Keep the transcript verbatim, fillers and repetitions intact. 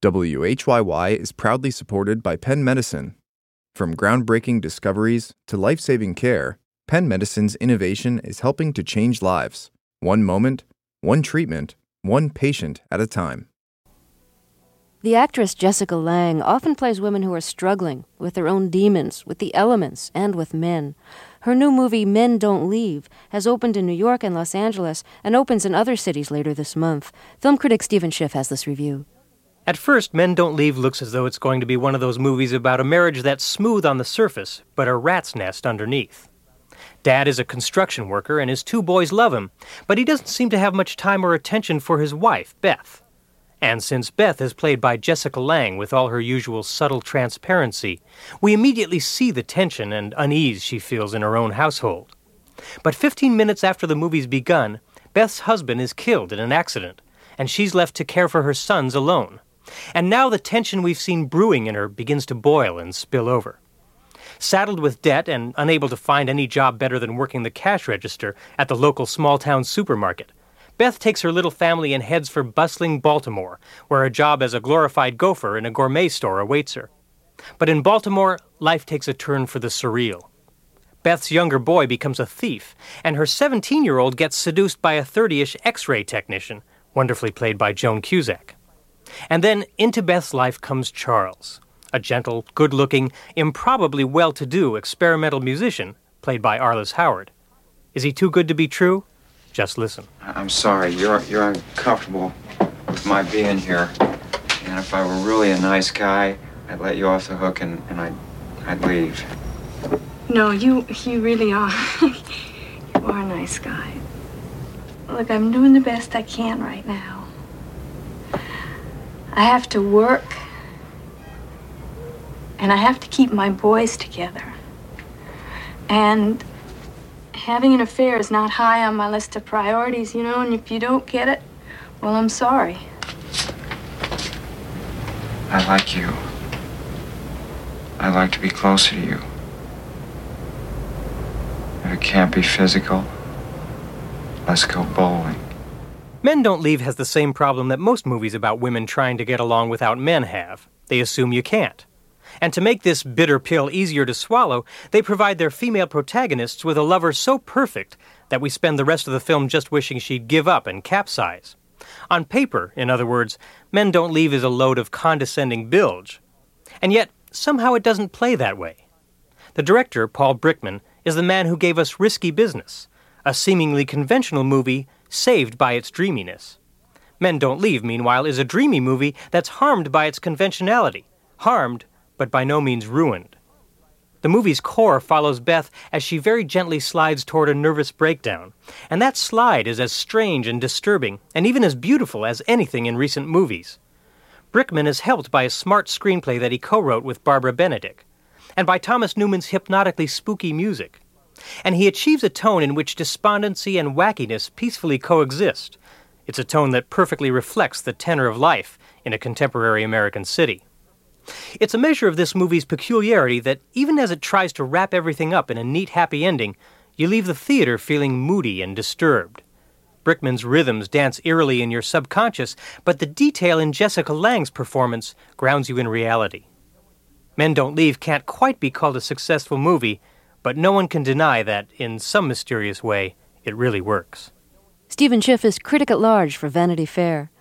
W H Y Y is proudly supported by Penn Medicine. From groundbreaking discoveries to life-saving care, Penn Medicine's innovation is helping to change lives, one moment, one treatment, one patient at a time. The actress Jessica Lange often plays women who are struggling with their own demons, with the elements, and with men. Her new movie, Men Don't Leave, has opened in New York and Los Angeles and opens in other cities later this month. Film critic Stephen Schiff has this review. At first, Men Don't Leave looks as though it's going to be one of those movies about a marriage that's smooth on the surface, but a rat's nest underneath. Dad is a construction worker and his two boys love him, but he doesn't seem to have much time or attention for his wife, Beth. And since Beth is played by Jessica Lange with all her usual subtle transparency, we immediately see the tension and unease she feels in her own household. But fifteen minutes after the movie's begun, Beth's husband is killed in an accident, and she's left to care for her sons alone. And now the tension we've seen brewing in her begins to boil and spill over. Saddled with debt and unable to find any job better than working the cash register at the local small-town supermarket, Beth takes her little family and heads for bustling Baltimore, where a job as a glorified gopher in a gourmet store awaits her. But in Baltimore, life takes a turn for the surreal. Beth's younger boy becomes a thief, and her seventeen-year-old gets seduced by a thirty-ish X-ray technician, wonderfully played by Joan Cusack. And then into Beth's life comes Charles, a gentle, good-looking, improbably well-to-do experimental musician, played by Arliss Howard. Is he too good to be true? Just listen. I'm sorry, you're you're uncomfortable with my being here. And if I were really a nice guy, I'd let you off the hook and, and I'd I'd leave. No, you you really are. You are a nice guy. Look, I'm doing the best I can right now. I have to work, and I have to keep my boys together. And having an affair is not high on my list of priorities, you know, and if you don't get it, well, I'm sorry. I like you. I'd like to be closer to you. If it can't be physical, let's go bowling. Men Don't Leave has the same problem that most movies about women trying to get along without men have. They assume you can't. And to make this bitter pill easier to swallow, they provide their female protagonists with a lover so perfect that we spend the rest of the film just wishing she'd give up and capsize. On paper, in other words, Men Don't Leave is a load of condescending bilge. And yet, somehow it doesn't play that way. The director, Paul Brickman, is the man who gave us Risky Business, a seemingly conventional movie saved by its dreaminess. Men Don't Leave, meanwhile, is a dreamy movie that's harmed by its conventionality. Harmed, but by no means ruined. The movie's core follows Beth as she very gently slides toward a nervous breakdown, and that slide is as strange and disturbing, and even as beautiful as anything in recent movies. Brickman is helped by a smart screenplay that he co-wrote with Barbara Benedict, and by Thomas Newman's hypnotically spooky music. And he achieves a tone in which despondency and wackiness peacefully coexist. It's a tone that perfectly reflects the tenor of life in a contemporary American city. It's a measure of this movie's peculiarity that even as it tries to wrap everything up in a neat, happy ending, you leave the theater feeling moody and disturbed. Brickman's rhythms dance eerily in your subconscious, but the detail in Jessica Lange's performance grounds you in reality. Men Don't Leave can't quite be called a successful movie, but no one can deny that, in some mysterious way, it really works. Stephen Schiff is critic at large for Vanity Fair.